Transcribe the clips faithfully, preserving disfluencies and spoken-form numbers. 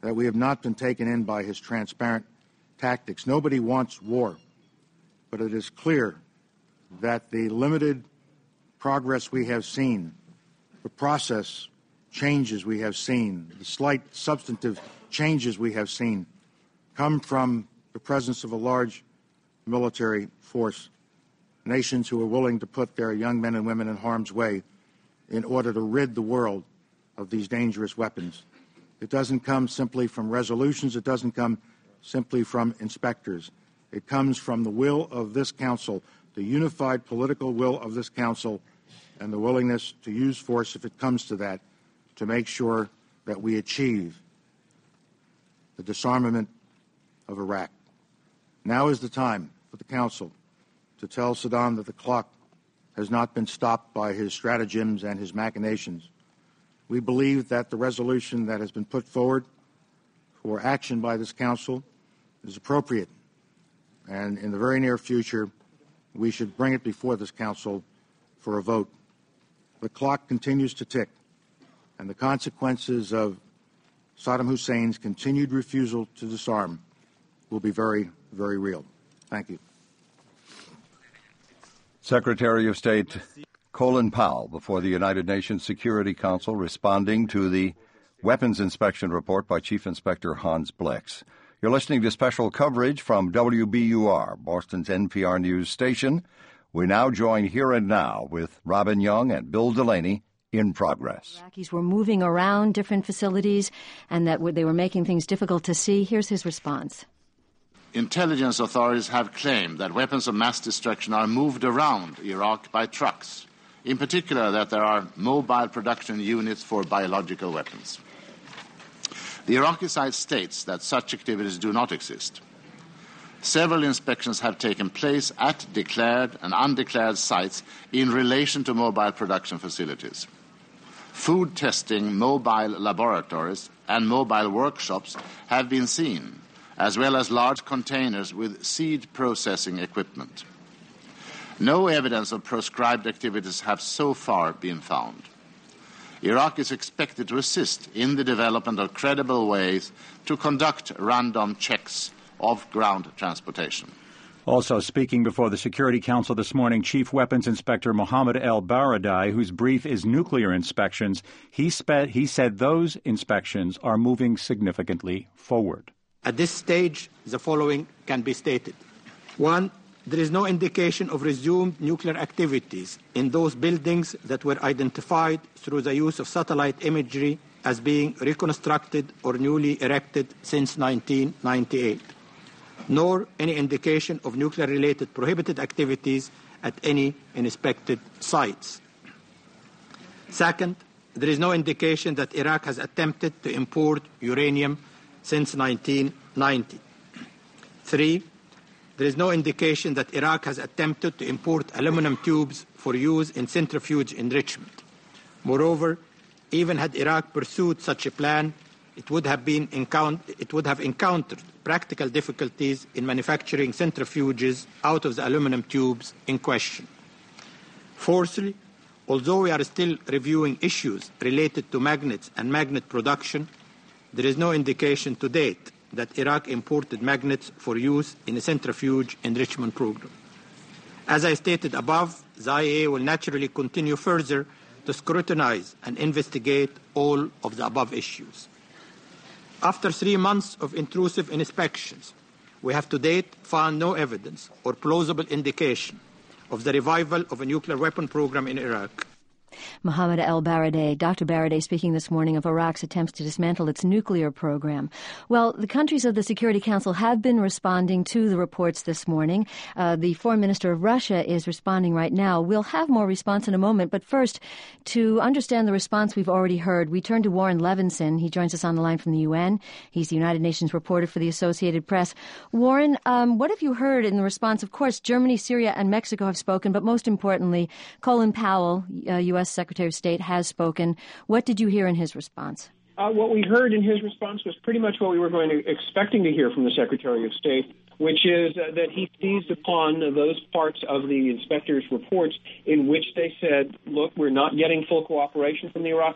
that we have not been taken in by his transparent tactics. Nobody wants war, but it is clear that the limited progress we have seen, the process changes we have seen, the slight substantive changes we have seen come from the presence of a large military force, nations who are willing to put their young men and women in harm's way in order to rid the world of these dangerous weapons. It doesn't come simply from resolutions. It doesn't come simply from inspectors. It comes from the will of this Council, the unified political will of this Council, and the willingness to use force if it comes to that, to make sure that we achieve the disarmament of Iraq. Now is the time for the Council to tell Saddam that the clock has not been stopped by his stratagems and his machinations. We believe that the resolution that has been put forward for action by this Council is appropriate, and in the very near future, we should bring it before this Council for a vote. The clock continues to tick, and the consequences of Saddam Hussein's continued refusal to disarm will be very, very real. Thank you. Secretary of State Colin Powell before the United Nations Security Council responding to the weapons inspection report by Chief Inspector Hans Blix. You're listening to special coverage from W B U R, Boston's N P R News station. We now join Here and Now with Robin Young and Bill Delaney in progress. Iraqis were moving around different facilities and that they were making things difficult to see. Here's his response. Intelligence authorities have claimed that weapons of mass destruction are moved around Iraq by trucks, in particular that there are mobile production units for biological weapons. The Iraqi side states that such activities do not exist. Several inspections have taken place at declared and undeclared sites in relation to mobile production facilities. Food testing mobile laboratories and mobile workshops have been seen, as well as large containers with seed processing equipment. No evidence of proscribed activities have so far been found. Iraq is expected to assist in the development of credible ways to conduct random checks of ground transportation. Also speaking before the Security Council this morning, Chief Weapons Inspector Mohammed El-Baradei, whose brief is nuclear inspections, he, spe- he said those inspections are moving significantly forward. At this stage, the following can be stated. One, there is no indication of resumed nuclear activities in those buildings that were identified through the use of satellite imagery as being reconstructed or newly erected since nineteen ninety-eight, nor any indication of nuclear-related prohibited activities at any inspected sites. Second, there is no indication that Iraq has attempted to import uranium since nineteen ninety. Three, there is no indication that Iraq has attempted to import aluminum tubes for use in centrifuge enrichment. Moreover, even had Iraq pursued such a plan, it would have been encount- it would have encountered practical difficulties in manufacturing centrifuges out of the aluminum tubes in question. Fourthly, although we are still reviewing issues related to magnets and magnet production, there is no indication to date that Iraq imported magnets for use in a centrifuge enrichment program. As I stated above, the I A E A will naturally continue further to scrutinize and investigate all of the above issues. After three months of intrusive inspections, we have to date found no evidence or plausible indication of the revival of a nuclear weapon program in Iraq. Mohammed El-Baradei, Doctor Baradei speaking this morning of Iraq's attempts to dismantle its nuclear program. Well, the countries of the Security Council have been responding to the reports this morning. Uh, the Foreign Minister of Russia is responding right now. We'll have more response in a moment, but first, to understand the response we've already heard, we turn to Warren Levinson. He joins us on the line from the U N. He's the United Nations reporter for the Associated Press. Warren, um, what have you heard in the response? Of course, Germany, Syria, and Mexico have spoken, but most importantly, Colin Powell, uh, U S Secretary of State, has spoken. What did you hear in his response? Uh, what we heard in his response was pretty much what we were going to expecting to hear from the Secretary of State, which is uh, that he seized upon those parts of the inspector's reports in which they said, look, we're not getting full cooperation from the Iraqis.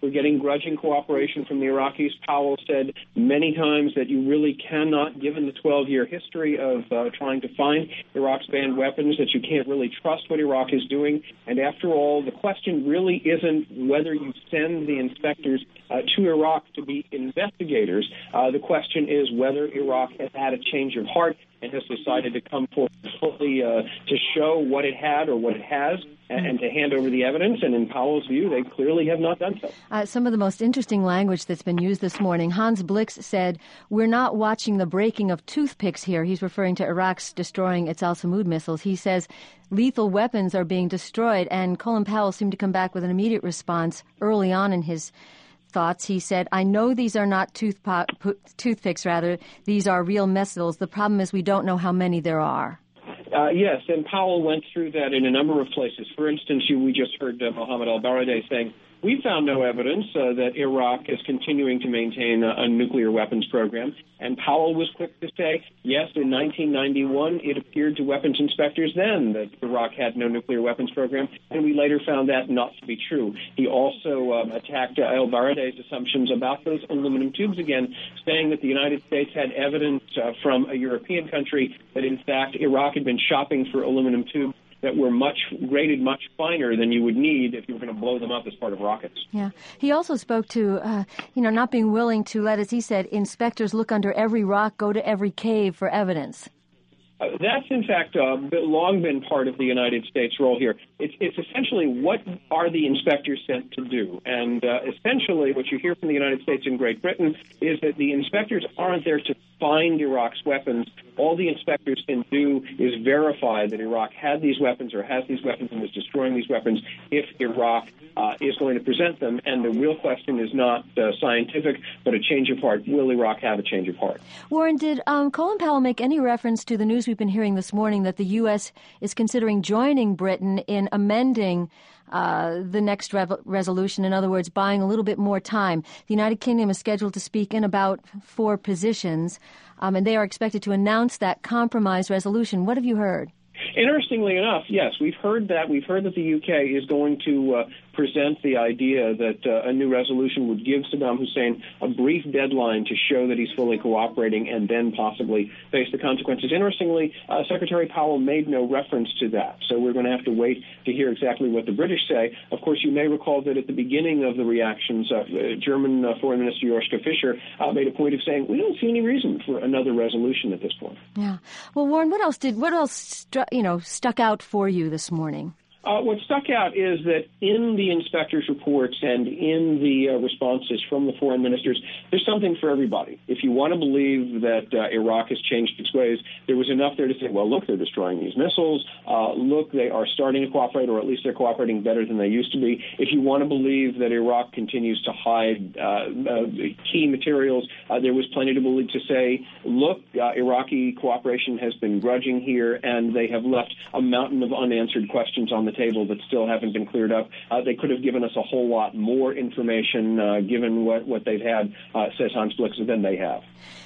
We're getting grudging cooperation from the Iraqis. Powell said many times that you really cannot, given the twelve-year history of uh, trying to find Iraq's banned weapons, that you can't really trust what Iraq is doing. And after all, the question really isn't whether you send the inspectors uh, to Iraq to be investigators. Uh, the question is whether Iraq has had a change of heart and has decided to come forward fully uh, to show what it had or what it has, and, and to hand over the evidence. And in Powell's view, they clearly have not done so. Uh, some of the most interesting language that's been used this morning. Hans Blix said, "We're not watching the breaking of toothpicks here." He's referring to Iraq's destroying its Al-Samud missiles. He says lethal weapons are being destroyed, and Colin Powell seemed to come back with an immediate response early on in his thoughts. He said, "I know these are not tooth po- toothpicks, rather. These are real missiles. The problem is we don't know how many there are." Uh, yes, and Powell went through that in a number of places. For instance, you, we just heard uh, Mohammed al-Baradei saying, "We found no evidence uh, that Iraq is continuing to maintain a, a nuclear weapons program." And Powell was quick to say, yes, in nineteen ninety-one, it appeared to weapons inspectors then that Iraq had no nuclear weapons program, and we later found that not to be true. He also um, attacked uh, al-Baradei's assumptions about those aluminum tubes again, saying that the United States had evidence uh, from a European country that, in fact, Iraq had been shopping for aluminum tubes that were much rated much finer than you would need if you were going to blow them up as part of rockets. Yeah. He also spoke to, uh, you know, not being willing to let, as he said, inspectors look under every rock, go to every cave for evidence. Uh, that's, in fact, uh, long been part of the United States' role here. It's, it's essentially what are the inspectors sent to do? And uh, essentially what you hear from the United States and Great Britain is that the inspectors aren't there to find Iraq's weapons. All the inspectors can do is verify that Iraq had these weapons or has these weapons and is destroying these weapons if Iraq uh, is going to present them. And the real question is not uh, scientific, but a change of heart. Will Iraq have a change of heart? Warren, did um, Colin Powell make any reference to the news we've been hearing this morning that the U S is considering joining Britain in amending uh, the next rev- resolution? In other words, buying a little bit more time. The United Kingdom is scheduled to speak in about four positions, um, and they are expected to announce that compromise resolution. What have you heard? Interestingly enough, yes, we've heard that. We've heard that the U K is going to uh, present the idea that uh, a new resolution would give Saddam Hussein a brief deadline to show that he's fully cooperating and then possibly face the consequences. Interestingly, uh, Secretary Powell made no reference to that, so we're going to have to wait to hear exactly what the British say. Of course, you may recall that at the beginning of the reactions, uh, German uh, Foreign Minister Joschka Fischer uh, made a point of saying, we don't see any reason for another resolution at this point. Yeah. Well, Warren, what else did, what else, stru- you know, stuck out for you this morning? Uh, what stuck out is that in the inspectors' reports and in the uh, responses from the foreign ministers, there's something for everybody. If you want to believe that uh, Iraq has changed its ways, there was enough there to say, well, look, they're destroying these missiles. Uh, look, they are starting to cooperate, or at least they're cooperating better than they used to be. If you want to believe that Iraq continues to hide uh, uh, key materials, uh, there was plenty to believe to say, look, uh, Iraqi cooperation has been grudging here, and they have left a mountain of unanswered questions on the table that still haven't been cleared up. Uh, they could have given us a whole lot more information, uh, given what, what they've had, uh, says Hans Blix, than they have.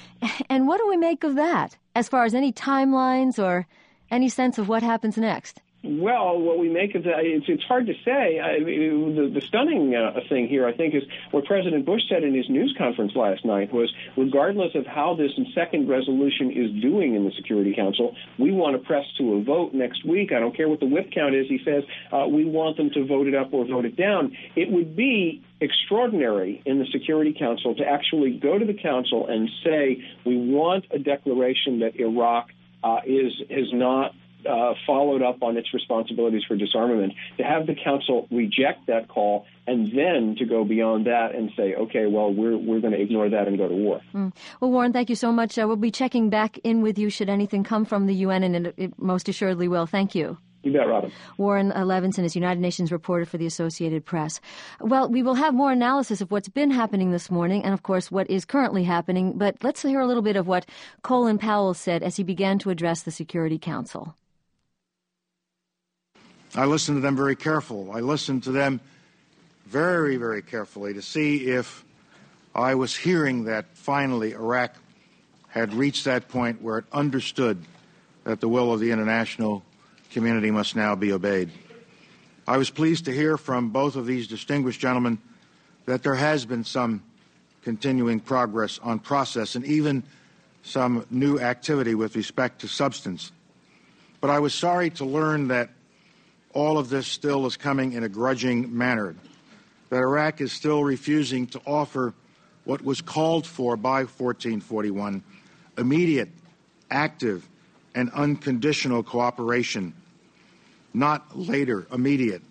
And what do we make of that, as far as any timelines or any sense of what happens next? Well, what we make of that, it's, it's hard to say. I mean, the, the stunning uh, thing here, I think, is what President Bush said in his news conference last night was, regardless of how this second resolution is doing in the Security Council, we want to press to a vote next week. I don't care what the whip count is, he says, uh, we want them to vote it up or vote it down. It would be extraordinary in the Security Council to actually go to the Council and say, we want a declaration that Iraq uh, is is not Uh, followed up on its responsibilities for disarmament, to have the Council reject that call and then to go beyond that and say, okay, well, we're we're going to ignore that and go to war. Mm. Well, Warren, thank you so much. Uh, we'll be checking back in with you should anything come from the U N, and it, it most assuredly will. Thank you. You bet, Robin. Warren uh, Levinson is United Nations reporter for the Associated Press. Well, we will have more analysis of what's been happening this morning and, of course, what is currently happening. But let's hear a little bit of what Colin Powell said as he began to address the Security Council. I listened to them very carefully. I listened to them very, very carefully to see if I was hearing that finally Iraq had reached that point where it understood that the will of the international community must now be obeyed. I was pleased to hear from both of these distinguished gentlemen that there has been some continuing progress on process and even some new activity with respect to substance. But I was sorry to learn that all of this still is coming in a grudging manner, that Iraq is still refusing to offer what was called for by fourteen forty-one, immediate, active, and unconditional cooperation, not later, immediate,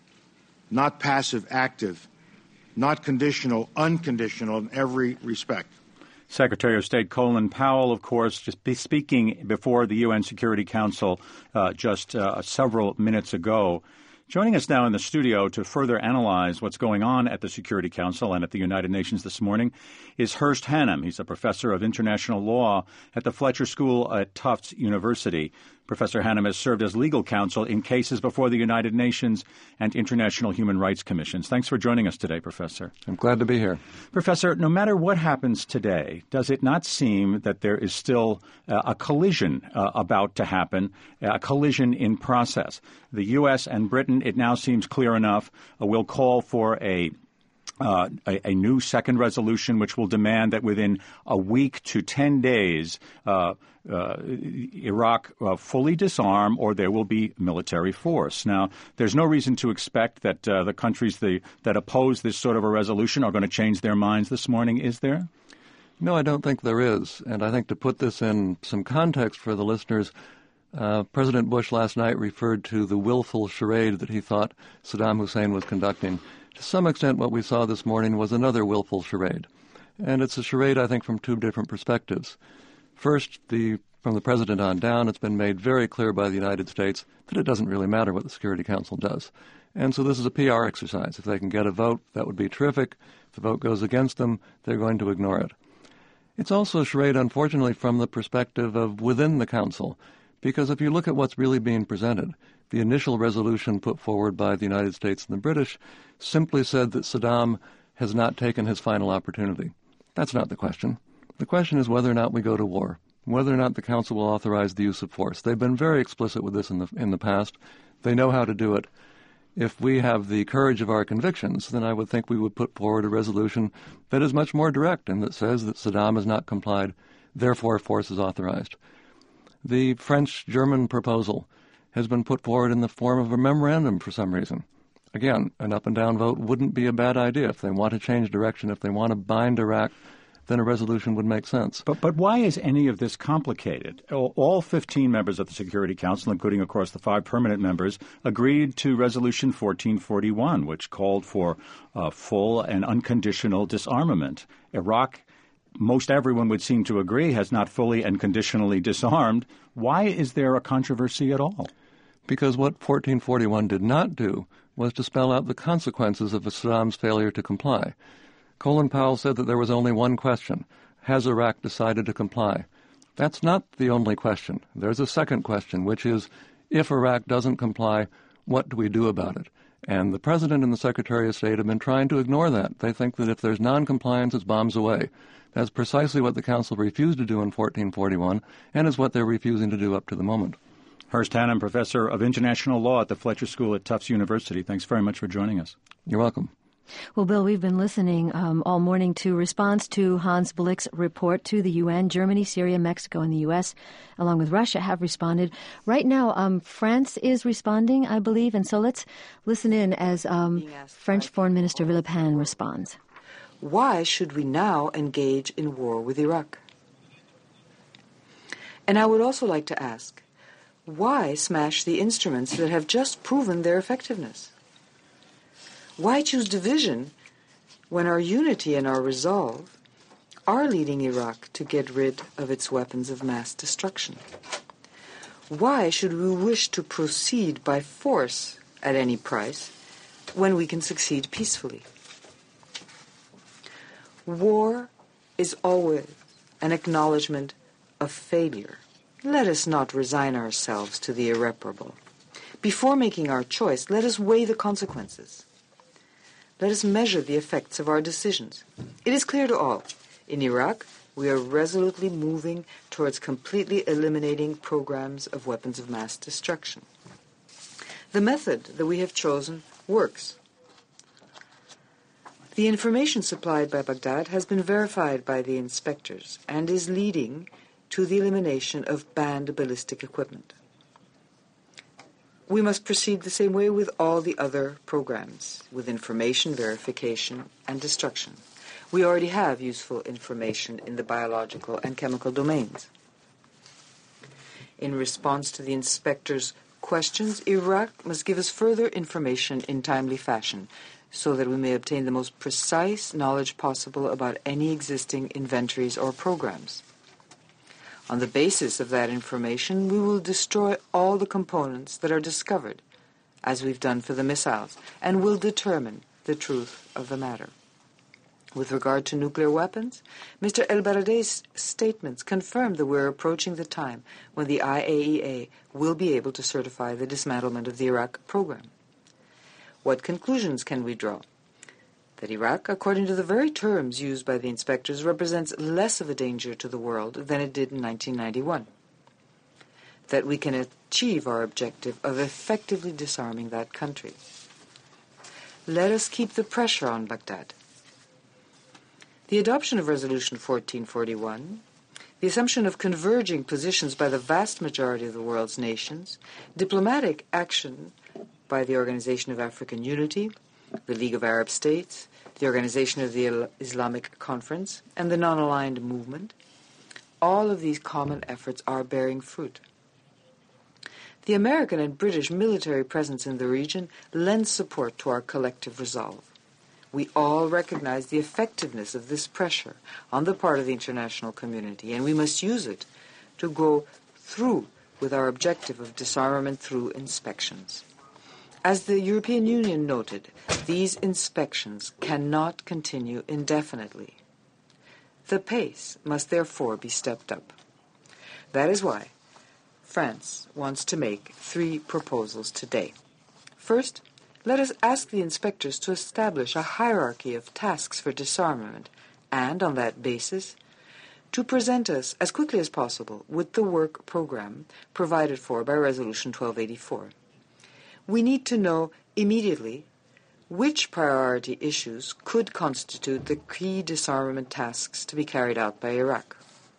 not passive, active, not conditional, unconditional in every respect. Secretary of State Colin Powell, of course, just be speaking before the U N Security Council uh, just uh, several minutes ago. Joining us now in the studio to further analyze what's going on at the Security Council and at the United Nations this morning is Hurst Hannum. He's a professor of international law at the Fletcher School at Tufts University. Professor Hannum has served as legal counsel in cases before the United Nations and international human rights commissions. Thanks for joining us today, Professor. I'm glad to be here. Professor, no matter what happens today, does it not seem that there is still uh, a collision uh, about to happen, a collision in process? The U S and Britain, it now seems clear enough, uh, will call for a Uh, a, a new second resolution which will demand that within a week to ten days uh, uh, Iraq uh, fully disarm or there will be military force. Now, there's no reason to expect that uh, the countries the, that oppose this sort of a resolution are going to change their minds this morning, is there? No, I don't think there is. And I think to put this in some context for the listeners, uh, President Bush last night referred to the willful charade that he thought Saddam Hussein was conducting. To some extent, what we saw this morning was another willful charade. And it's a charade, I think, from two different perspectives. First, the, from the president on down, it's been made very clear by the United States that it doesn't really matter what the Security Council does. And so this is a P R exercise. If they can get a vote, that would be terrific. If the vote goes against them, they're going to ignore it. It's also a charade, unfortunately, from the perspective of within the Council. Because if you look at what's really being presented, the initial resolution put forward by the United States and the British simply said that Saddam has not taken his final opportunity. That's not the question. The question is whether or not we go to war, whether or not the Council will authorize the use of force. They've been very explicit with this in the, in the past. They know how to do it. If we have the courage of our convictions, then I would think we would put forward a resolution that is much more direct and that says that Saddam has not complied, therefore force is authorized. The French-German proposal has been put forward in the form of a memorandum for some reason. Again, an up-and-down vote wouldn't be a bad idea. If they want to change direction, if they want to bind Iraq, then a resolution would make sense. But but why is any of this complicated? All fifteen members of the Security Council, including, of course, the five permanent members, agreed to Resolution fourteen forty-one, which called for uh, full and unconditional disarmament. Iraq, most everyone would seem to agree, has not fully and conditionally disarmed. Why is there a controversy at all? Because what fourteen forty-one did not do was to spell out the consequences of Saddam's failure to comply. Colin Powell said that there was only one question. Has Iraq decided to comply? That's not the only question. There's a second question, which is, if Iraq doesn't comply, what do we do about it? And the President and the Secretary of State have been trying to ignore that. They think that if there's noncompliance, it's bombs away. That's precisely what the Council refused to do in fourteen forty-one, and is what they're refusing to do up to the moment. Hurst Hannum, Professor of International Law at the Fletcher School at Tufts University. Thanks very much for joining us. You're welcome. Well, Bill, we've been listening um, all morning to response to Hans Blick's report to the U N. Germany, Syria, Mexico, and the U S, along with Russia, have responded. Right now, um, France is responding, I believe, and so let's listen in as um, French Foreign Minister Villepin responds. Why should we now engage in war with Iraq? And I would also like to ask, why smash the instruments that have just proven their effectiveness? Why choose division when our unity and our resolve are leading Iraq to get rid of its weapons of mass destruction? Why should we wish to proceed by force at any price when we can succeed peacefully? War is always an acknowledgement of failure. Let us not resign ourselves to the irreparable. Before making our choice, let us weigh the consequences. Let us measure the effects of our decisions. It is clear to all, in Iraq, we are resolutely moving towards completely eliminating programs of weapons of mass destruction. The method that we have chosen works. The information supplied by Baghdad has been verified by the inspectors and is leading to the elimination of banned ballistic equipment. We must proceed the same way with all the other programs, with information verification and destruction. We already have useful information in the biological and chemical domains. In response to the inspectors' questions, Iraq must give us further information in timely fashion so that we may obtain the most precise knowledge possible about any existing inventories or programs. On the basis of that information, we will destroy all the components that are discovered, as we've done for the missiles, and will determine the truth of the matter. With regard to nuclear weapons, Mister El-Baradei's statements confirm that we're approaching the time when the I A E A will be able to certify the dismantlement of the Iraq program. What conclusions can we draw? That Iraq, according to the very terms used by the inspectors, represents less of a danger to the world than it did in nineteen ninety-one. That we can achieve our objective of effectively disarming that country. Let us keep the pressure on Baghdad. The adoption of Resolution fourteen forty-one, the assumption of converging positions by the vast majority of the world's nations, diplomatic action by the Organization of African Unity, the League of Arab States, the Organization of the Islamic Conference, and the Non-Aligned Movement, all of these common efforts are bearing fruit. The American and British military presence in the region lends support to our collective resolve. We all recognize the effectiveness of this pressure on the part of the international community, and we must use it to go through with our objective of disarmament through inspections. As the European Union noted, these inspections cannot continue indefinitely. The pace must therefore be stepped up. That is why France wants to make three proposals today. First, let us ask the inspectors to establish a hierarchy of tasks for disarmament and, on that basis, to present us as quickly as possible with the work program provided for by Resolution twelve eighty-four. We need to know immediately which priority issues could constitute the key disarmament tasks to be carried out by Iraq.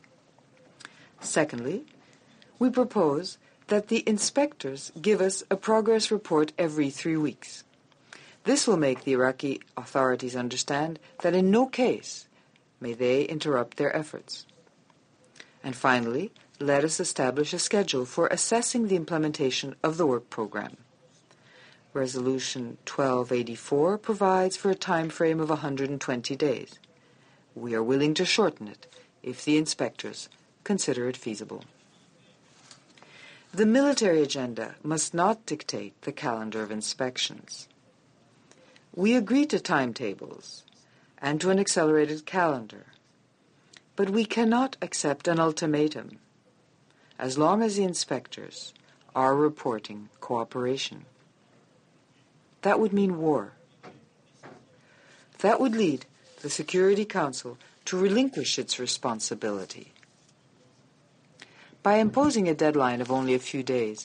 Secondly, we propose that the inspectors give us a progress report every three weeks. This will make the Iraqi authorities understand that in no case may they interrupt their efforts. And finally, let us establish a schedule for assessing the implementation of the work program. Resolution twelve eighty-four provides for a time frame of one hundred twenty days. We are willing to shorten it if the inspectors consider it feasible. The military agenda must not dictate the calendar of inspections. We agree to timetables and to an accelerated calendar, but we cannot accept an ultimatum as long as the inspectors are reporting cooperation. That would mean war. That would lead the Security Council to relinquish its responsibility. By imposing a deadline of only a few days,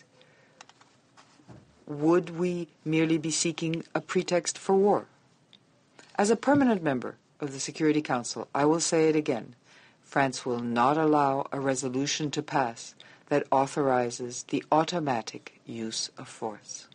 would we merely be seeking a pretext for war? As a permanent member of the Security Council, I will say it again, France will not allow a resolution to pass that authorizes the automatic use of force.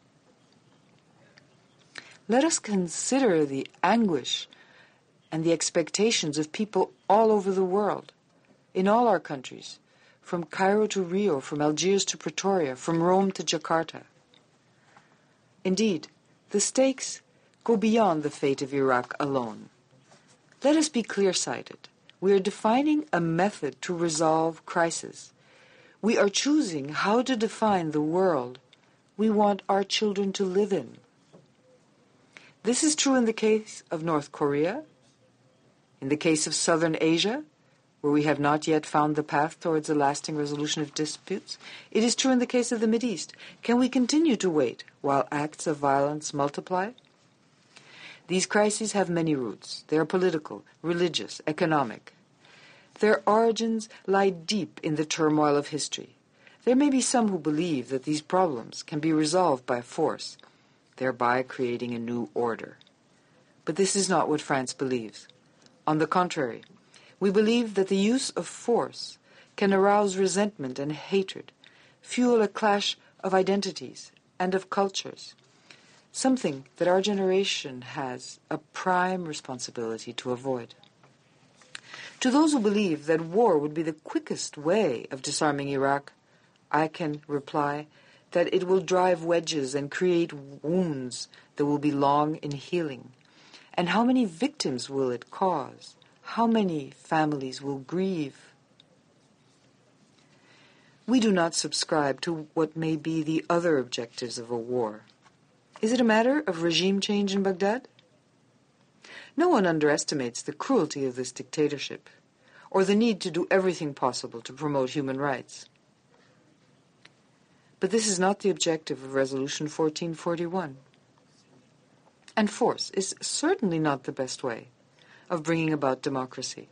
Let us consider the anguish and the expectations of people all over the world, in all our countries, from Cairo to Rio, from Algiers to Pretoria, from Rome to Jakarta. Indeed, the stakes go beyond the fate of Iraq alone. Let us be clear-sighted. We are defining a method to resolve crisis. We are choosing how to define the world we want our children to live in. This is true in the case of North Korea, in the case of Southern Asia, where we have not yet found the path towards a lasting resolution of disputes. It is true in the case of the Mideast. Can we continue to wait while acts of violence multiply? These crises have many roots. They are political, religious, economic. Their origins lie deep in the turmoil of history. There may be some who believe that these problems can be resolved by force, thereby creating a new order. But this is not what France believes. On the contrary, we believe that the use of force can arouse resentment and hatred, fuel a clash of identities and of cultures, something that our generation has a prime responsibility to avoid. To those who believe that war would be the quickest way of disarming Iraq, I can reply that it will drive wedges and create wounds that will be long in healing. And how many victims will it cause? How many families will grieve? We do not subscribe to what may be the other objectives of a war. Is it a matter of regime change in Baghdad? No one underestimates the cruelty of this dictatorship, or the need to do everything possible to promote human rights. But this is not the objective of Resolution fourteen forty-one. And force is certainly not the best way of bringing about democracy.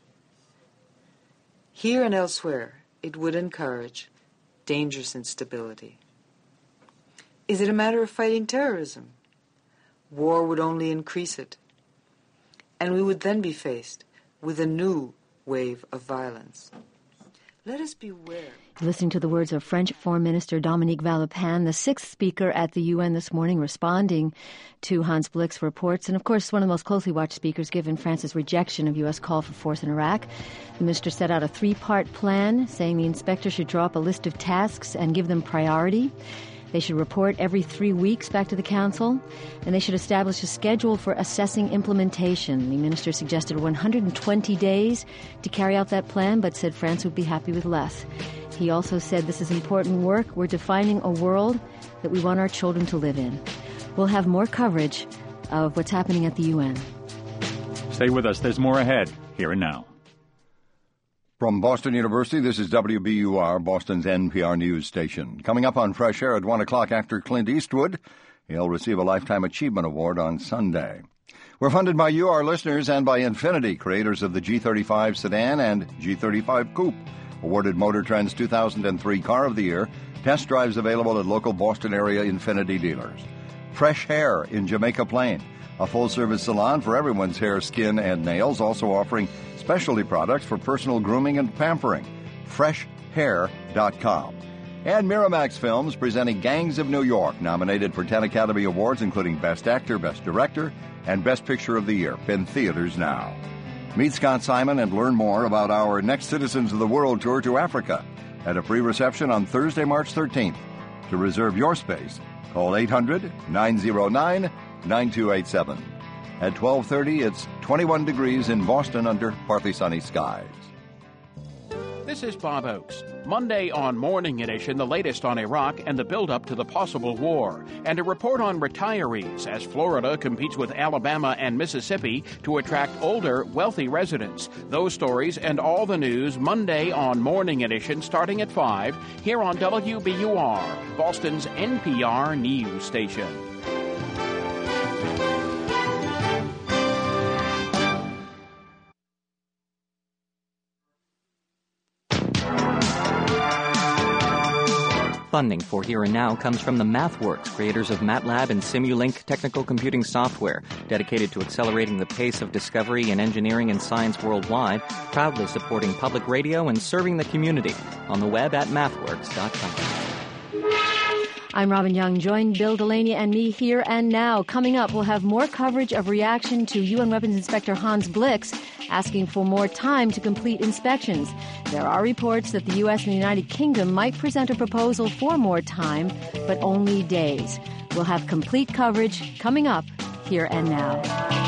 Here and elsewhere, it would encourage dangerous instability. Is it a matter of fighting terrorism? War would only increase it. And we would then be faced with a new wave of violence. Let us beware. Listening to the words of French Foreign Minister Dominique Villepin, the sixth speaker at the U N this morning, responding to Hans Blick's reports, and of course one of the most closely watched speakers given France's rejection of U S call for force in Iraq. The minister set out a three-part plan, saying the inspector should draw up a list of tasks and give them priority. They should report every three weeks back to the Council, and they should establish a schedule for assessing implementation. The minister suggested one hundred twenty days to carry out that plan, but said France would be happy with less. He also said this is important work. We're defining a world that we want our children to live in. We'll have more coverage of what's happening at the U N. Stay with us. There's more ahead, here and now. From Boston University, this is W B U R, Boston's N P R news station. Coming up on Fresh Air at one o'clock after Clint Eastwood, he'll receive a Lifetime Achievement Award on Sunday. We're funded by you, our listeners, and by Infiniti, creators of the G thirty-five sedan and G thirty-five coupe. Awarded Motor Trend's two thousand three Car of the Year. Test drives available at local Boston area Infiniti dealers. Fresh Hair in Jamaica Plain, a full-service salon for everyone's hair, skin, and nails, also offering specialty products for personal grooming and pampering. fresh hair dot com. And Miramax Films presenting Gangs of New York, nominated for ten Academy Awards, including Best Actor, Best Director, and Best Picture of the Year. In theaters now. Meet Scott Simon and learn more about our Next Citizens of the World tour to Africa at a free reception on Thursday, March thirteenth. To reserve your space, call eight hundred, nine oh nine, nine two eight seven. At twelve thirty, it's twenty-one degrees in Boston under partly sunny skies. This is Bob Oakes. Monday on Morning Edition, the latest on Iraq and the build-up to the possible war. And a report on retirees as Florida competes with Alabama and Mississippi to attract older, wealthy residents. Those stories and all the news Monday on Morning Edition starting at five here on W B U R, Boston's N P R news station. Funding for Here and Now comes from the MathWorks, creators of MATLAB and Simulink technical computing software, dedicated to accelerating the pace of discovery in engineering and science worldwide, proudly supporting public radio and serving the community. On the web at mathworks dot com. I'm Robin Young. Join Bill Delaney and me here and now. Coming up, we'll have more coverage of reaction to U N Weapons Inspector Hans Blix asking for more time to complete inspections. There are reports that the U S and the United Kingdom might present a proposal for more time, but only days. We'll have complete coverage coming up here and now.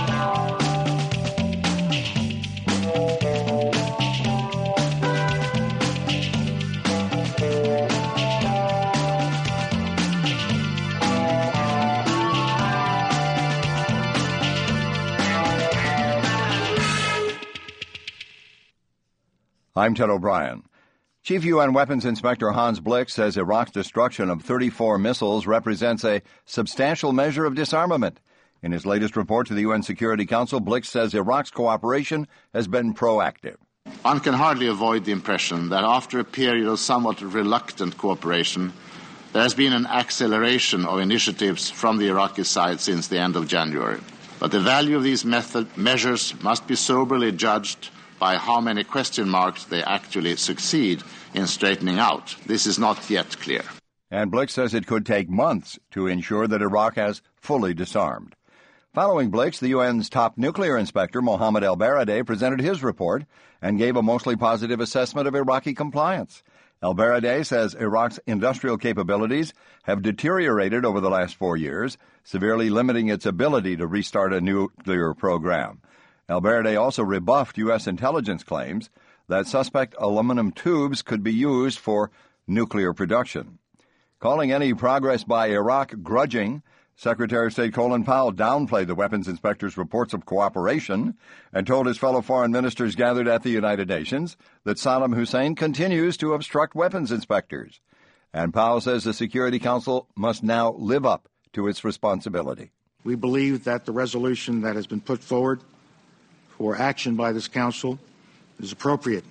I'm Ted O'Brien. Chief U N Weapons Inspector Hans Blix says Iraq's destruction of thirty-four missiles represents a substantial measure of disarmament. In his latest report to the U N Security Council, Blix says Iraq's cooperation has been proactive. One can hardly avoid the impression that after a period of somewhat reluctant cooperation, there has been an acceleration of initiatives from the Iraqi side since the end of January. But the value of these method measures must be soberly judged by how many question marks they actually succeed in straightening out. This is not yet clear. And Blix says it could take months to ensure that Iraq has fully disarmed. Following Blix, the U N's top nuclear inspector, Mohammed El-Baradei, presented his report and gave a mostly positive assessment of Iraqi compliance. El-Baradei says Iraq's industrial capabilities have deteriorated over the last four years, severely limiting its ability to restart a nuclear program. El-Baradei also rebuffed U S intelligence claims that suspect aluminum tubes could be used for nuclear production. Calling any progress by Iraq grudging, Secretary of State Colin Powell downplayed the weapons inspector's reports of cooperation and told his fellow foreign ministers gathered at the United Nations that Saddam Hussein continues to obstruct weapons inspectors. And Powell says the Security Council must now live up to its responsibility. We believe that the resolution that has been put forward for action by this Council is appropriate,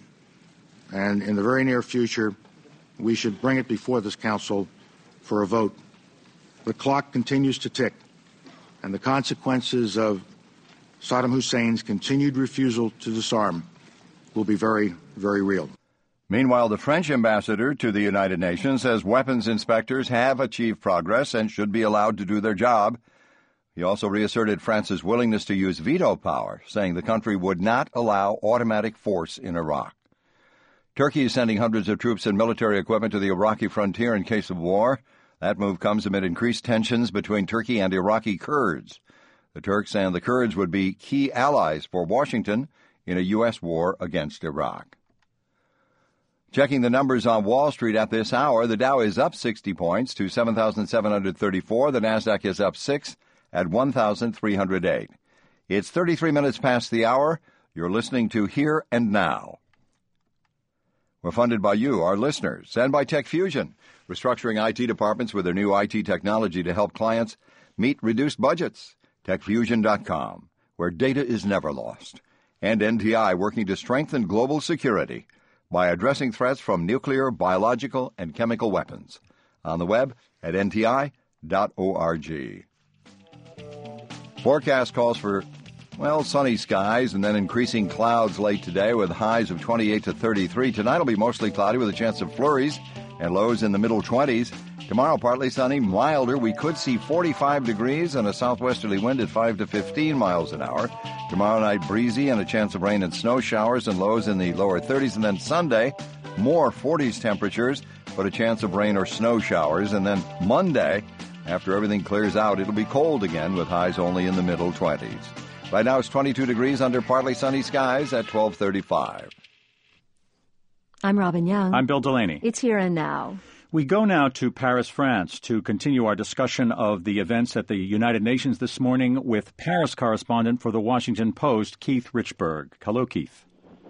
and in the very near future, we should bring it before this Council for a vote. The clock continues to tick, and the consequences of Saddam Hussein's continued refusal to disarm will be very, very real. Meanwhile, the French ambassador to the United Nations says weapons inspectors have achieved progress and should be allowed to do their job. He also reasserted France's willingness to use veto power, saying the country would not allow automatic force in Iraq. Turkey is sending hundreds of troops and military equipment to the Iraqi frontier in case of war. That move comes amid increased tensions between Turkey and Iraqi Kurds. The Turks and the Kurds would be key allies for Washington in a U S war against Iraq. Checking the numbers on Wall Street at this hour, the Dow is up sixty points to seven thousand seven hundred thirty-four. The Nasdaq is up six at one thousand three hundred eight. It's thirty-three minutes past the hour. You're listening to Here and Now. We're funded by you, our listeners, and by TechFusion, restructuring I T departments with their new I T technology to help clients meet reduced budgets. tech fusion dot com, where data is never lost. And N T I, working to strengthen global security by addressing threats from nuclear, biological, and chemical weapons. On the web at N T I dot org. Forecast calls for, well, sunny skies and then increasing clouds late today with highs of twenty-eight to thirty-three. Tonight will be mostly cloudy with a chance of flurries and lows in the middle twenties. Tomorrow, partly sunny, milder. We could see forty-five degrees and a southwesterly wind at five to fifteen miles an hour. Tomorrow night, breezy and a chance of rain and snow showers and lows in the lower thirties. And then Sunday, more forties temperatures, but a chance of rain or snow showers. And then Monday, after everything clears out, it'll be cold again with highs only in the middle twenties. Right now, it's twenty-two degrees under partly sunny skies at twelve thirty-five. I'm Robin Young. I'm Bill Delaney. It's Here and Now. We go now to Paris, France, to continue our discussion of the events at the United Nations this morning with Paris correspondent for The Washington Post, Keith Richburg. Hello, Keith.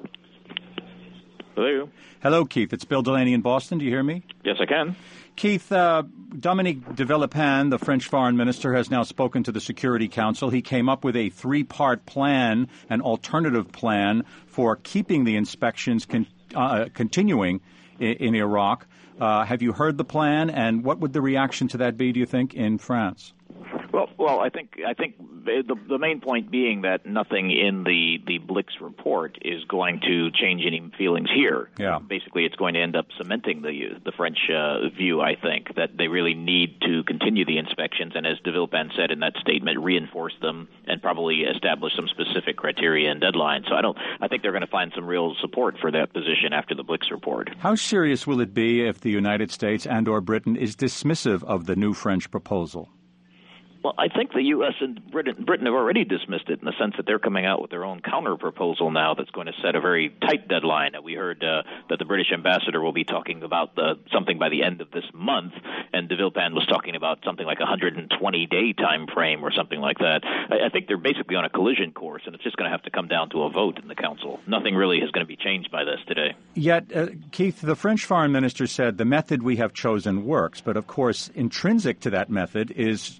Hello. Hello, Keith. It's Bill Delaney in Boston. Do you hear me? Yes, I can. Keith, uh, Dominique de Villepin, the French foreign minister, has now spoken to the Security Council. He came up with a three-part plan, an alternative plan for keeping the inspections con- uh, continuing in, in Iraq. Uh, have you heard the plan, and what would the reaction to that be, do you think, in France? Well, well, I think I think the the main point being that nothing in the, the Blix report is going to change any feelings here. Yeah. Basically, it's going to end up cementing the the French uh, view. I think that they really need to continue the inspections, and as de Villepin said in that statement, reinforce them and probably establish some specific criteria and deadlines. So I don't. I think they're going to find some real support for that position after the Blix report. How serious will it be if the United States and/or Britain is dismissive of the new French proposal? Well, I think the U S and Britain, Britain have already dismissed it in the sense that they're coming out with their own counter-proposal now that's going to set a very tight deadline. We heard uh, that the British ambassador will be talking about the, something by the end of this month, and de Villepin was talking about something like a one hundred twenty day time frame or something like that. I, I think they're basically on a collision course, and it's just going to have to come down to a vote in the Council. Nothing really is going to be changed by this today. Yet, uh, Keith, the French foreign minister said the method we have chosen works, but of course, intrinsic to that method is some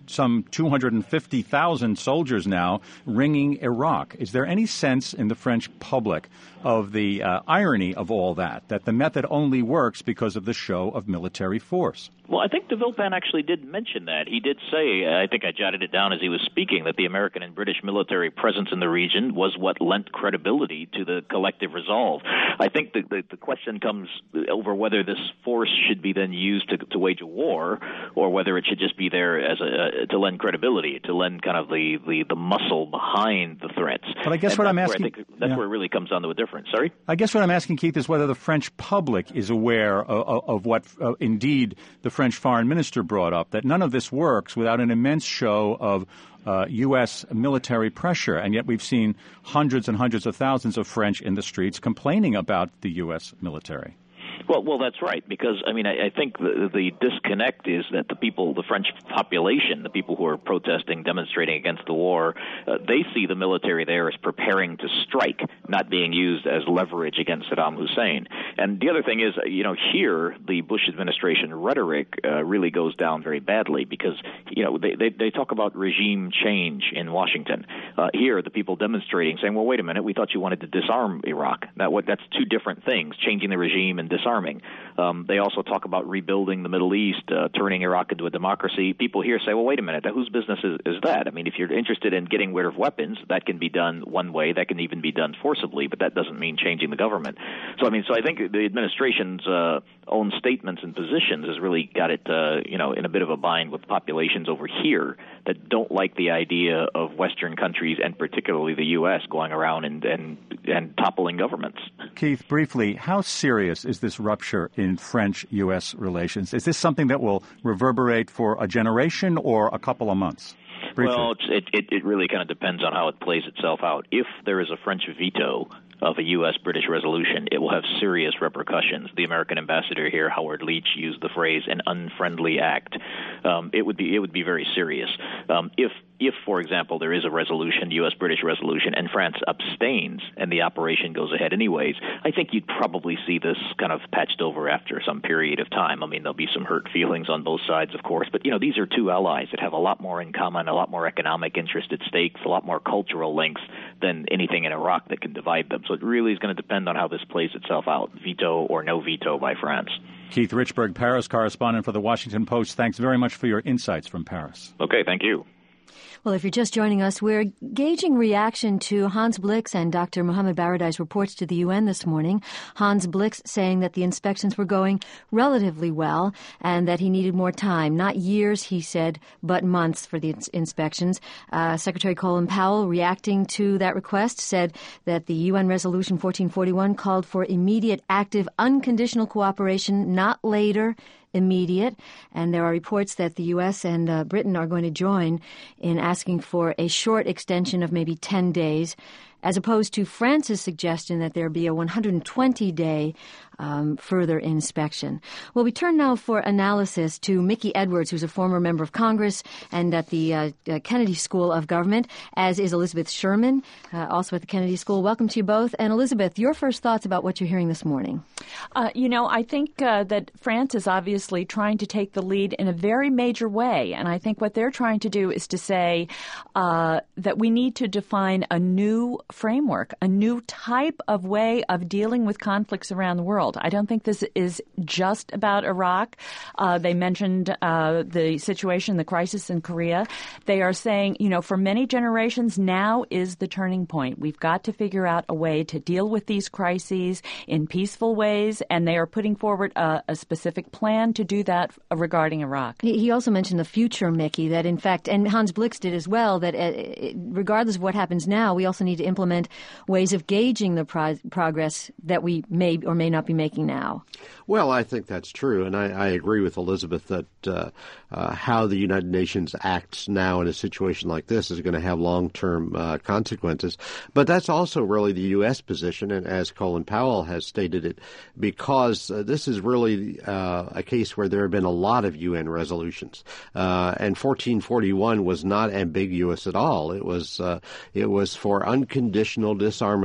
two hundred fifty thousand soldiers now ringing Iraq. Is there any sense in the French public of the uh, irony of all that, that the method only works because of the show of military force? Well, I think de Villepin actually did mention that. He did say, I think I jotted it down as he was speaking, that the American and British military presence in the region was what lent credibility to the collective resolve. I think the, the, the question comes over whether this force should be then used to, to wage a war, or whether it should just be there as a, to lend credibility, to lend kind of the, the, the muscle behind the threats. But I guess and what I'm where asking... I think that's yeah. where it really comes down to a difference. Sorry? I guess what I'm asking, Keith, is whether the French public is aware of, of, of what, uh, indeed, the French foreign minister brought up, that none of this works without an immense show of uh, U S military pressure. And yet we've seen hundreds and hundreds of thousands of French in the streets complaining about the U S military. Well, well, that's right, because, I mean, I, I think the, the disconnect is that the people, the French population, the people who are protesting, demonstrating against the war, uh, they see the military there as preparing to strike, not being used as leverage against Saddam Hussein. And the other thing is, you know, here the Bush administration rhetoric uh, really goes down very badly because, you know, they, they, they talk about regime change in Washington. Uh, here, the people demonstrating saying, well, wait a minute, we thought you wanted to disarm Iraq. That, what, that's two different things, changing the regime and disarming. Um, they also talk about rebuilding the Middle East, uh, turning Iraq into a democracy. People here say, well, wait a minute, whose business is, is that? I mean, if you're interested in getting rid of weapons, that can be done one way. That can even be done forcibly, but that doesn't mean changing the government. So, I mean, so I think the administration's uh, own statements and positions has really got it, uh, you know, in a bit of a bind with populations over here that don't like the idea of Western countries, and particularly the U S, going around and, and, and toppling governments. Keith, briefly, how serious is this rupture in French-U S relations? Is this something that will reverberate for a generation or a couple of months? Briefly. Well, it's, it, it, it really kind of depends on how it plays itself out. If there is a French veto of a U S-British resolution, it will have serious repercussions. The American ambassador here, Howard Leach, used the phrase "an unfriendly act." Um, it would be it would be very serious. Um, if If, for example, there is a resolution, U S-British resolution, and France abstains and the operation goes ahead anyways, I think you'd probably see this kind of patched over after some period of time. I mean, there'll be some hurt feelings on both sides, of course, but, you know, these are two allies that have a lot more in common, a lot more economic interest at stake, a lot more cultural links than anything in Iraq that can divide them. So it really is going to depend on how this plays itself out, veto or no veto by France. Keith Richburg, Paris correspondent for The Washington Post, thanks very much for your insights from Paris. Okay, thank you. Well, if you're just joining us, we're gauging reaction to Hans Blix and Doctor Mohammed Baradei's reports to the U N this morning. Hans Blix saying that the inspections were going relatively well and that he needed more time. Not years, he said, but months for the ins- inspections. Uh, Secretary Colin Powell, reacting to that request, said that the U N Resolution fourteen forty-one called for immediate, active, unconditional cooperation, not later, immediate. And there are reports that the U S and uh, Britain are going to join in asking for a short extension of maybe ten days, as opposed to France's suggestion that there be a one hundred twenty day um, further inspection. Well, we turn now for analysis to Mickey Edwards, who's a former member of Congress and at the uh, uh, Kennedy School of Government, as is Elizabeth Sherman, uh, also at the Kennedy School. Welcome to you both. And Elizabeth, your first thoughts about what you're hearing this morning? Uh, you know, I think uh, that France is obviously trying to take the lead in a very major way. And I think what they're trying to do is to say uh, that we need to define a new framework, a new type of way of dealing with conflicts around the world. I don't think this is just about Iraq. Uh, they mentioned uh, the situation, the crisis in Korea. They are saying, you know, for many generations, now is the turning point. We've got to figure out a way to deal with these crises in peaceful ways, and they are putting forward a, a specific plan to do that regarding Iraq. He also mentioned the future, Mickey, that in fact, and Hans Blix did as well, that uh, regardless of what happens now, we also need to implement ways of gauging the pro- progress that we may or may not be making now. Well, I think that's true, and I, I agree with Elizabeth that uh, uh, how the United Nations acts now in a situation like this is going to have long-term uh, consequences. But that's also really the U S position, and as Colin Powell has stated it, because uh, this is really uh, a case where there have been a lot of U N resolutions, uh, and fourteen forty-one was not ambiguous at all. It was uh, it was for unconditional disarmament.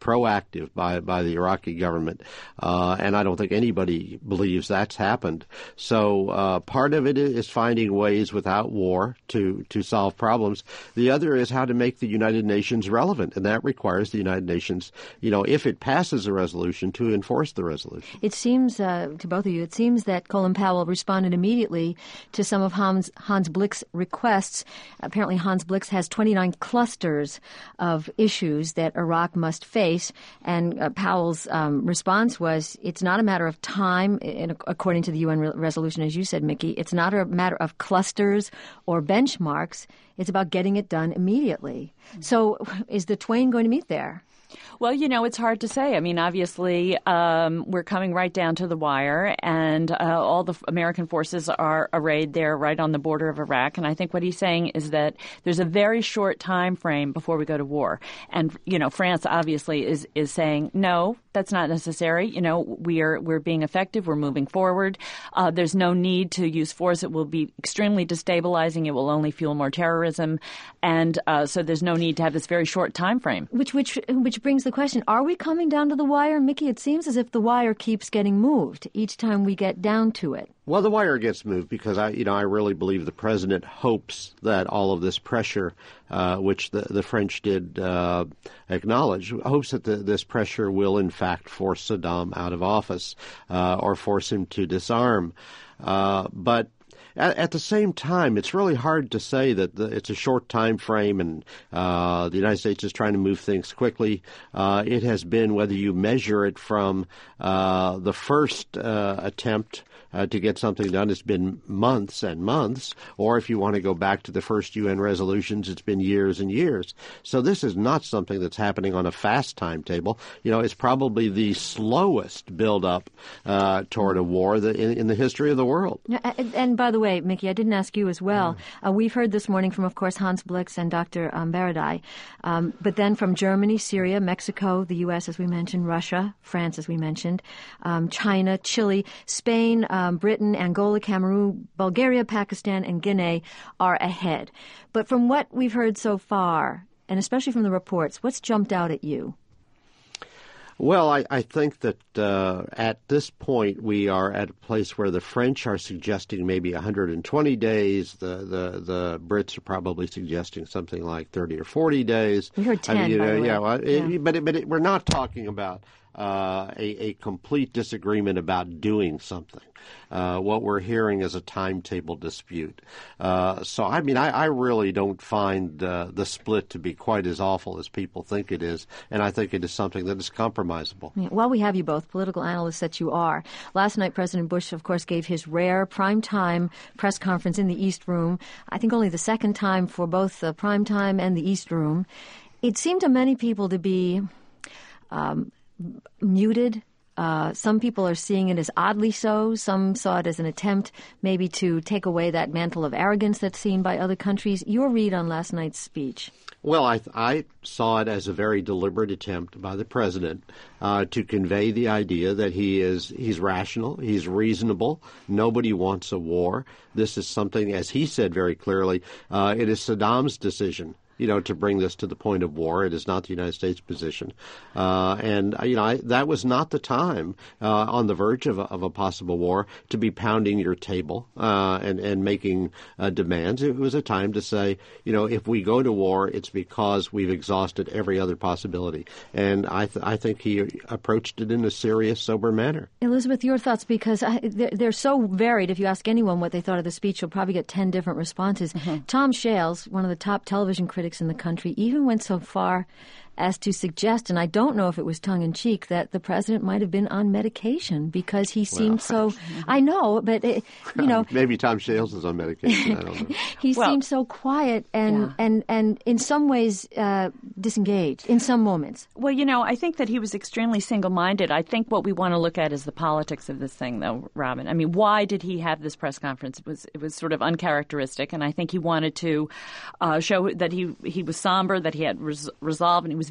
proactive by, by the Iraqi government. Uh, and I don't think anybody believes that's happened. So uh, part of it is finding ways without war to, to solve problems. The other is how to make the United Nations relevant, and that requires the United Nations, you know, if it passes a resolution, to enforce the resolution. It seems, uh, to both of you, it seems that Colin Powell responded immediately to some of Hans, Hans Blick's requests. Apparently Hans Blick has twenty-nine clusters of issues that Iraq must face, and uh, Powell's um, response was, it's not a matter of time, and according to the U N re- resolution, as you said, Mickey, it's not a matter of clusters or benchmarks. It's about getting it done immediately. So is the twain going to meet there? Well, you know, it's hard to say. I mean, obviously, um, we're coming right down to the wire, and uh, all the American forces are arrayed there right on the border of Iraq. And I think what he's saying is that there's a very short time frame before we go to war. And, you know, France obviously is, is saying, no, that's not necessary. You know, we are, we're being effective. We're moving forward. Uh, there's no need to use force. It will be extremely destabilizing. It will only fuel more terrorism. And uh, so there's no need to have this very short time frame. Which, which, which brings the question, are we coming down to the wire? Mickey, it seems as if the wire keeps getting moved each time we get down to it. Well, the wire gets moved because I, you know, I really believe the president hopes that all of this pressure, uh, which the, the French did uh, acknowledge, hopes that the, this pressure will in fact force Saddam out of office uh, or force him to disarm. Uh, but At, at the same time, it's really hard to say that the, it's a short time frame and uh, the United States is trying to move things quickly. Uh, it has been, whether you measure it from uh, the first uh, attempt Uh, to get something done, it's been months and months, or if you want to go back to the first U N resolutions, it's been years and years. So this is not something that's happening on a fast timetable. You know, it's probably the slowest build-up uh, toward a war that in, in the history of the world. And, and by the way, Mickey, I didn't ask you as well. Mm. Uh, we've heard this morning from, of course, Hans Blick and Doctor Um, Baradei, um, but then from Germany, Syria, Mexico, the U S, as we mentioned, Russia, France, as we mentioned, um, China, Chile, Spain, uh, Um, Britain, Angola, Cameroon, Bulgaria, Pakistan, and Guinea are ahead. But from what we've heard so far, and especially from the reports, what's jumped out at you? Well, I, I think that uh, at this point we are at a place where the French are suggesting maybe one hundred twenty days. The, the, the Brits are probably suggesting something like thirty or forty days. We heard ten, I mean, you by know, the way. Yeah, well, yeah. It, but it, but it, we're not talking about uh, a, a complete disagreement about doing something. Uh, what we're hearing is a timetable dispute. Uh, so, I mean, I, I really don't find uh, the split to be quite as awful as people think it is, and I think it is something that is compromisable. Yeah, while we have you both, political analysts that you are, last night President Bush, of course, gave his rare primetime press conference in the East Room. I think only the second time for both the primetime and the East Room. It seemed to many people to be um, muted. Uh, some people are seeing it as oddly so. Some saw it as an attempt maybe to take away that mantle of arrogance that's seen by other countries. Your read on last night's speech? Well, I, I saw it as a very deliberate attempt by the president uh, to convey the idea that he is he's rational, he's reasonable. Nobody wants a war. This is something, as he said very clearly, uh, it is Saddam's decision, you know, to bring this to the point of war. It is not the United States' position. Uh, and, you know, I, that was not the time uh, on the verge of a, of a possible war to be pounding your table uh, and, and making uh, demands. It was a time to say, you know, if we go to war, it's because we've exhausted every other possibility. And I, th- I think he approached it in a serious, sober manner. Elizabeth, your thoughts, because I, they're, they're so varied. If you ask anyone what they thought of the speech, you'll probably get ten different responses. Mm-hmm. Tom Shales, one of the top television critics in the country, even went so far as to suggest, and I don't know if it was tongue-in-cheek, that the president might have been on medication because he seemed well, so... I know, but, it, you know... Maybe Tom Shales is on medication. I don't know. He well, seemed so quiet and, yeah. and, and in some ways uh, disengaged in some moments. Well, you know, I think that he was extremely single-minded. I think what we want to look at is the politics of this thing, though, Robin. I mean, why did he have this press conference? It was, it was sort of uncharacteristic, and I think he wanted to uh, show that he, he was somber, that he had res- resolve, and he was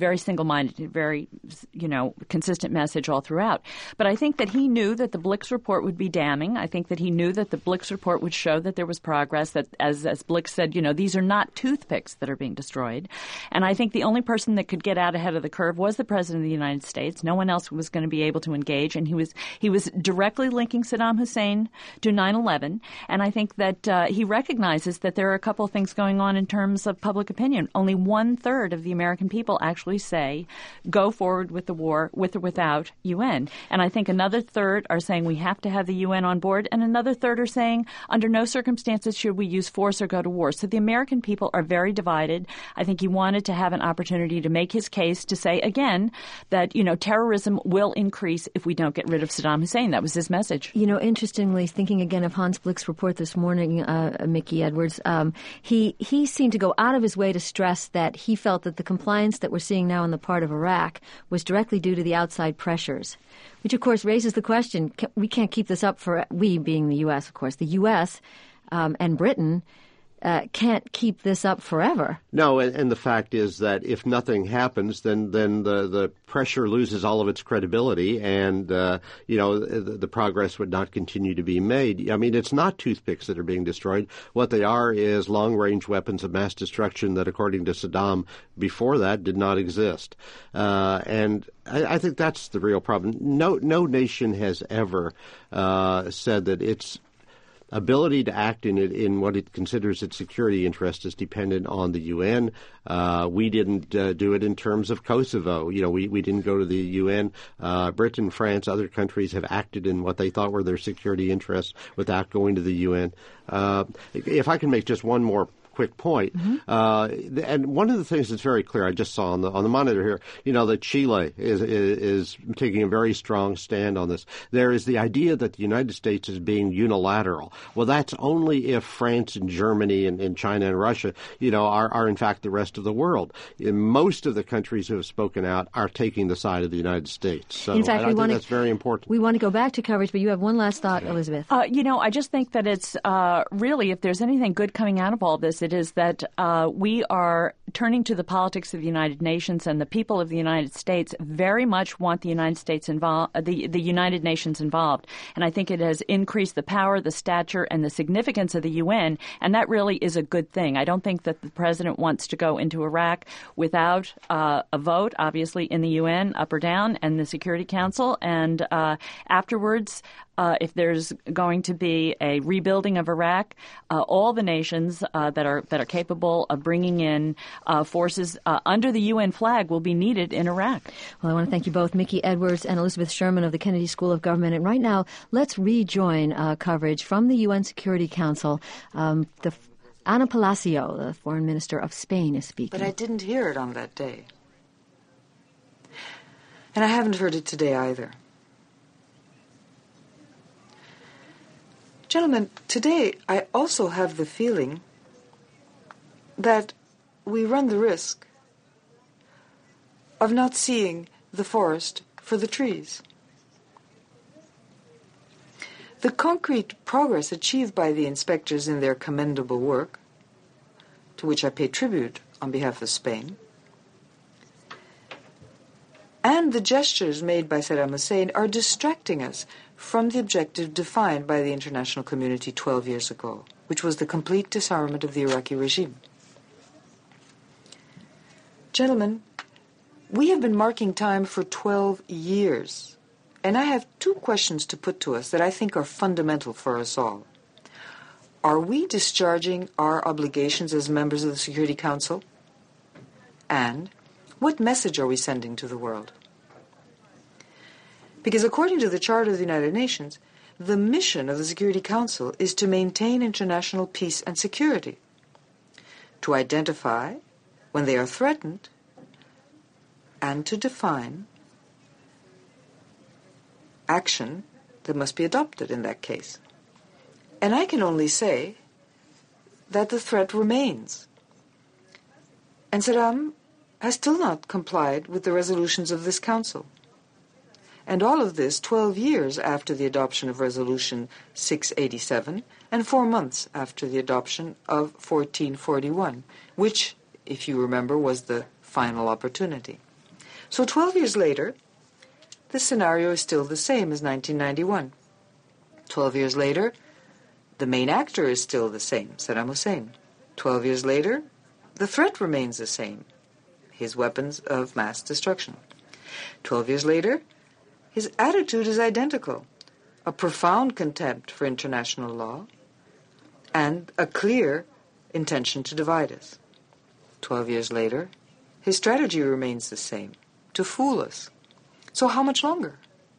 very single-minded, very, you know, consistent message all throughout. But I think that he knew that the Blix report would be damning. I think that he knew that the Blix report would show that there was progress, that, as, as Blix said, you know, these are not toothpicks that are being destroyed. And I think the only person that could get out ahead of the curve was the President of the United States. No one else was going to be able to engage, and he was he was directly linking Saddam Hussein to nine eleven. And I think that uh, he recognizes that there are a couple of things going on in terms of public opinion. Only one-third of the American people actually say go forward with the war, with or without U N. And I think another third are saying we have to have the U N on board, and another third are saying under no circumstances should we use force or go to war. So the American people are very divided. I think he wanted to have an opportunity to make his case to say, again, that, you know, terrorism will increase if we don't get rid of Saddam Hussein. That was his message. You know, interestingly, thinking again of Hans Blich's report this morning, uh, Mickey Edwards, um, he, he seemed to go out of his way to stress that he felt that the compliance that we're seeing now on the part of Iraq was directly due to the outside pressures, which, of course, raises the question, can, we can't keep this up for, we being the U S, of course, the U S um, and Britain Uh, can't keep this up forever. No, and, and the fact is that if nothing happens, then then the, the pressure loses all of its credibility, and uh, you know the, the progress would not continue to be made. I mean, it's not toothpicks that are being destroyed. What they are is long-range weapons of mass destruction that, according to Saddam, before that did not exist. Uh, and I, I think that's the real problem. No, no nation has ever uh, said that its ability to act in it in what it considers its security interest is dependent on the U N. Uh, we didn't uh, do it in terms of Kosovo. You know, we, we didn't go to the U N. Uh, Britain, France, other countries have acted in what they thought were their security interests without going to the U N. Uh, if I can make just one more quick point. Mm-hmm. Uh, and one of the things that's very clear, I just saw on the on the monitor here, you know, that Chile is, is is taking a very strong stand on this. There is the idea that the United States is being unilateral. Well, that's only if France and Germany and, and China and Russia, you know, are, are in fact the rest of the world. In most of the countries who have spoken out are taking the side of the United States. So in fact, I, I we think want that's to, very important. We want to go back to coverage, but you have one last thought, Elizabeth. Uh, you know, I just think that it's uh, really, if there's anything good coming out of all this, it is that uh, we are turning to the politics of the United Nations, and the people of the United States very much want the United States involved, the the United Nations involved. And I think it has increased the power, the stature, and the significance of the U N, and that really is a good thing. I don't think that the president wants to go into Iraq without uh, a vote, obviously, in the U N, up or down, and the Security Council, and uh, afterwards, Uh, if there's going to be a rebuilding of Iraq, uh, all the nations uh, that are that are capable of bringing in uh, forces uh, under the U N flag will be needed in Iraq. Well, I want to thank you both, Mickey Edwards and Elizabeth Sherman of the Kennedy School of Government. And right now, let's rejoin uh, coverage from the U N Security Council. Um, the Ana Palacio, the Foreign Minister of Spain, is speaking. But I didn't hear it on that day. And I haven't heard it today either. Gentlemen, today I also have the feeling that we run the risk of not seeing the forest for the trees. The concrete progress achieved by the inspectors in their commendable work, to which I pay tribute on behalf of Spain, and the gestures made by Saddam Hussein are distracting us from the objective defined by the international community twelve years ago, which was the complete disarmament of the Iraqi regime. Gentlemen, we have been marking time for twelve years, and I have two questions to put to us that I think are fundamental for us all. Are we discharging our obligations as members of the Security Council? And what message are we sending to the world? Because according to the Charter of the United Nations, the mission of the Security Council is to maintain international peace and security, to identify when they are threatened, and to define action that must be adopted in that case. And I can only say that the threat remains. And Saddam has still not complied with the resolutions of this Council. And all of this twelve years after the adoption of Resolution six eighty-seven and four months after the adoption of fourteen forty-one, which, if you remember, was the final opportunity. So twelve years later, the scenario is still the same as nineteen ninety-one. Twelve years later, the main actor is still the same, Saddam Hussein. Twelve years later, the threat remains the same, his weapons of mass destruction. Twelve years later, his attitude is identical, a profound contempt for international law and a clear intention to divide us. Twelve years later, his strategy remains the same, to fool us. So how much longer?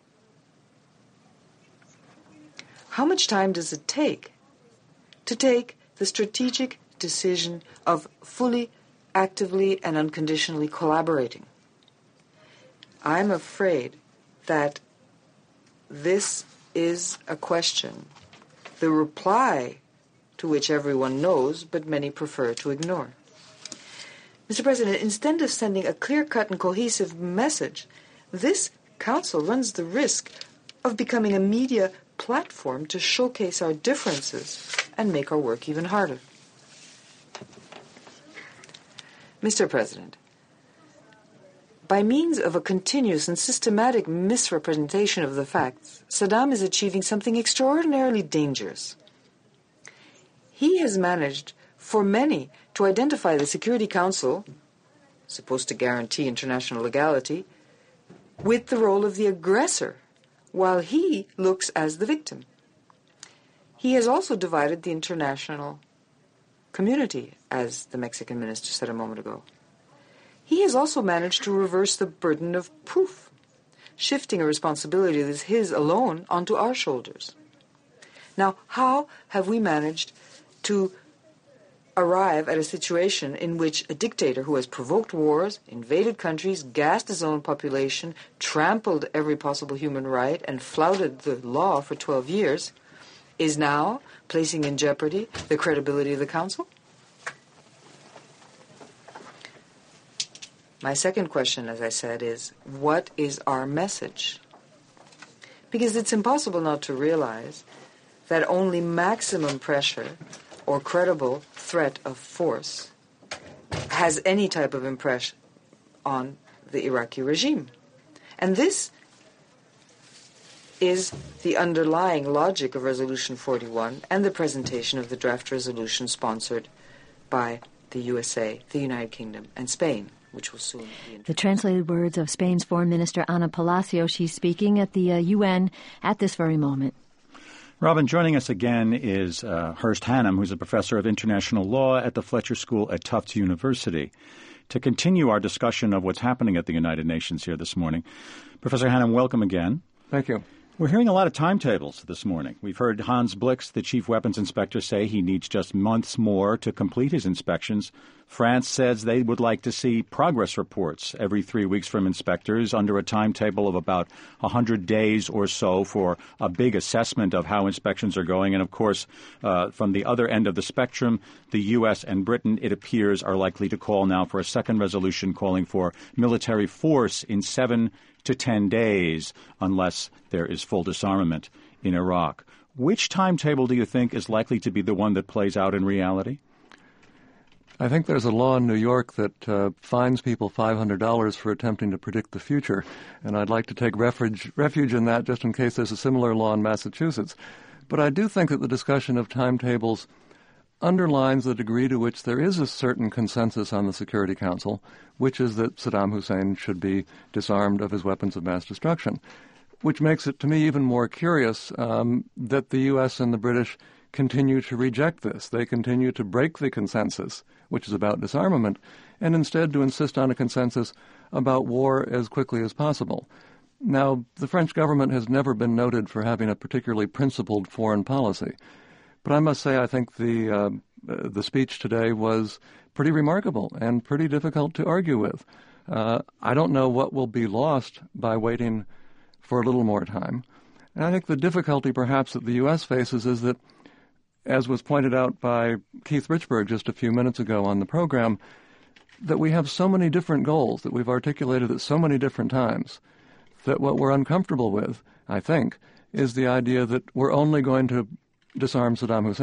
How much time does it take to take the strategic decision of fully, actively, and unconditionally collaborating? I'm afraid that this is a question, the reply to which everyone knows, but many prefer to ignore. Mister President, instead of sending a clear-cut and cohesive message, this Council runs the risk of becoming a media platform to showcase our differences and make our work even harder. Mister President, by means of a continuous and systematic misrepresentation of the facts, Saddam is achieving something extraordinarily dangerous. He has managed, for many, to identify the Security Council, supposed to guarantee international legality, with the role of the aggressor, while he looks as the victim. He has also divided the international community, as the Mexican minister said a moment ago. He has also managed to reverse the burden of proof, shifting a responsibility that is his alone onto our shoulders. Now, how have we managed to arrive at a situation in which a dictator who has provoked wars, invaded countries, gassed his own population, trampled every possible human right, and flouted the law for twelve years, is now placing in jeopardy the credibility of the Council? My second question, as I said, is what is our message? Because it's impossible not to realize that only maximum pressure or credible threat of force has any type of impression on the Iraqi regime. And this is the underlying logic of Resolution forty-one and the presentation of the draft resolution sponsored by the U S A, the United Kingdom, and Spain, which will soon be in. The translated words of Spain's Foreign Minister Ana Palacio. She's speaking at the uh, U N at this very moment. Robin, joining us again is uh, Hurst Hannum, who's a professor of international law at the Fletcher School at Tufts University. To continue our discussion of what's happening at the United Nations here this morning, Professor Hannum, welcome again. Thank you. We're hearing a lot of timetables this morning. We've heard Hans Blix, the chief weapons inspector, say he needs just months more to complete his inspections. France says they would like to see progress reports every three weeks from inspectors under a timetable of about one hundred days or so for a big assessment of how inspections are going. And, of course, uh, from the other end of the spectrum, the U S and Britain, it appears, are likely to call now for a second resolution calling for military force in seven to ten days unless there is full disarmament in Iraq. Which timetable do you think is likely to be the one that plays out in reality? I think there's a law in New York that uh, fines people five hundred dollars for attempting to predict the future, and I'd like to take refuge, refuge in that just in case there's a similar law in Massachusetts. But I do think that the discussion of timetables underlines the degree to which there is a certain consensus on the Security Council, which is that Saddam Hussein should be disarmed of his weapons of mass destruction, which makes it to me even more curious um, that the U S and the British continue to reject this. They continue to break the consensus, which is about disarmament, and instead to insist on a consensus about war as quickly as possible. Now, the French government has never been noted for having a particularly principled foreign policy. But I must say I think the uh, the speech today was pretty remarkable and pretty difficult to argue with. Uh, I don't know what will be lost by waiting for a little more time. And I think the difficulty perhaps that the U S faces is that, as was pointed out by Keith Richburg just a few minutes ago on the program, that we have so many different goals that we've articulated at so many different times that what we're uncomfortable with, I think, is the idea that we're only going to disarm Saddam Hussein.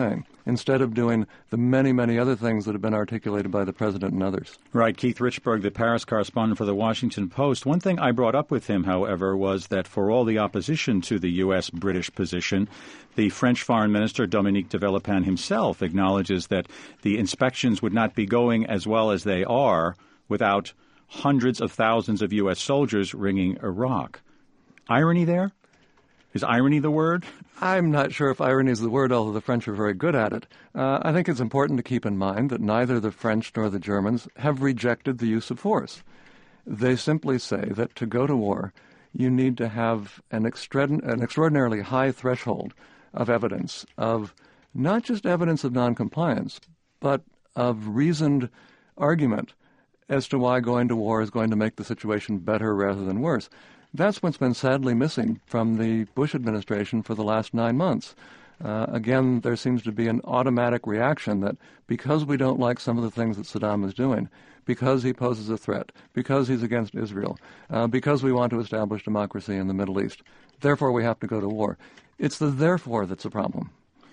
instead of doing the many, many other things that have been articulated by the President and others. Right. Keith Richburg, the Paris correspondent for the Washington Post. One thing I brought up with him, however, was that for all the opposition to the U S British position, the French Foreign Minister, Dominique de Villepin himself, acknowledges that the inspections would not be going as well as they are without hundreds of thousands of U S soldiers ringing Iraq. Irony there? Is irony the word? I'm not sure if irony is the word, although the French are very good at it. Uh, I think it's important to keep in mind that neither the French nor the Germans have rejected the use of force. They simply say that to go to war, you need to have an, extra- an extraordinarily high threshold of evidence, of not just evidence of noncompliance, but of reasoned argument as to why going to war is going to make the situation better rather than worse. That's what's been sadly missing from the Bush administration for the last nine months. Uh, again, there seems to be an automatic reaction that because we don't like some of the things that Saddam is doing, because he poses a threat, because he's against Israel, uh, because we want to establish democracy in the Middle East, therefore we have to go to war. It's the therefore that's a problem.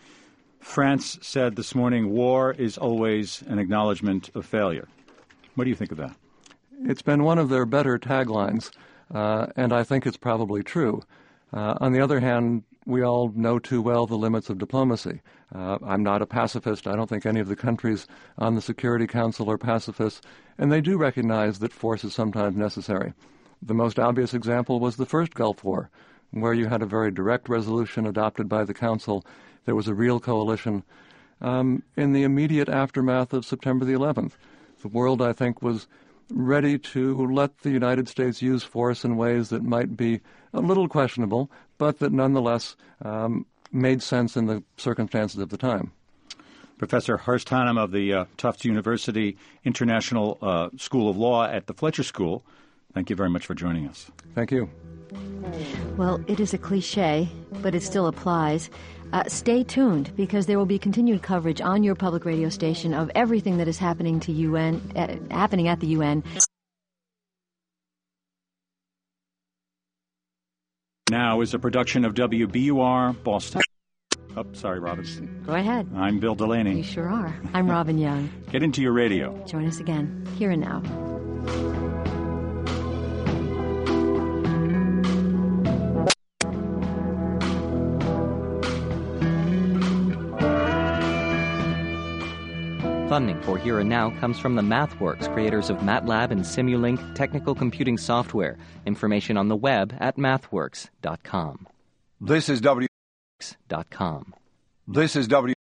France said this morning war is always an acknowledgement of failure. What do you think of that? It's been one of their better taglines. Uh, and I think it's probably true. Uh, on the other hand, we all know too well the limits of diplomacy. Uh, I'm not a pacifist. I don't think any of the countries on the Security Council are pacifists, and they do recognize that force is sometimes necessary. The most obvious example was the first Gulf War, where you had a very direct resolution adopted by the Council. There was a real coalition. Um, in the immediate aftermath of September the eleventh, the world, I think, was ready to let the United States use force in ways that might be a little questionable, but that nonetheless um, made sense in the circumstances of the time. Professor Horst Hahnem of the uh, Tufts University International uh, School of Law at the Fletcher School, thank you very much for joining us. Thank you. Well, it is a cliche, but it still applies. Uh, stay tuned, because there will be continued coverage on your public radio station of everything that is happening to U N, uh, happening at the U N. Now is a production of W B U R Boston. Oh, sorry, Robin. Go ahead. I'm Bill Delaney. You sure are. I'm Robin Young. Get into your radio. Join us again, here and now. Funding for Here and Now comes from the MathWorks, creators of MATLAB and Simulink technical computing software. Information on the web at mathworks dot com. This is W. Dot com. This is W.